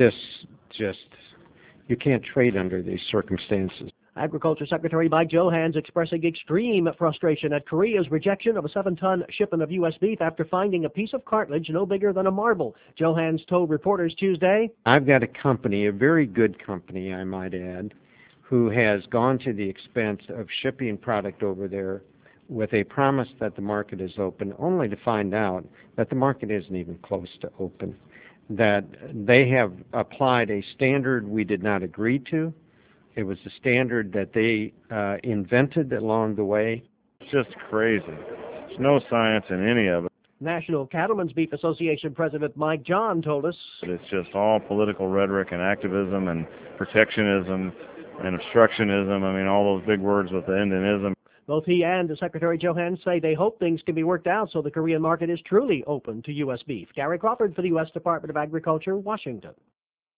this just, you can't trade under these circumstances. Agriculture Secretary Mike Johanns expressing extreme frustration at Korea's rejection of a 7-ton shipment of U.S. beef after finding a piece of cartilage no bigger than a marble. Johanns told reporters Tuesday, "I've got a company, a very good company, I might add, who has gone to the expense of shipping product over there with a promise that the market is open, only to find out that the market isn't even close to open, that they have applied a standard we did not agree to. It was a standard that they invented along the way." It's just crazy. There's no science in any of it. National Cattlemen's Beef Association President Mike John told us, "It's just all political rhetoric and activism and protectionism and obstructionism. I mean, all those big words with the end in ism." Both he and Secretary Johanns say they hope things can be worked out so the Korean market is truly open to U.S. beef. Gary Crawford for the U.S. Department of Agriculture, Washington.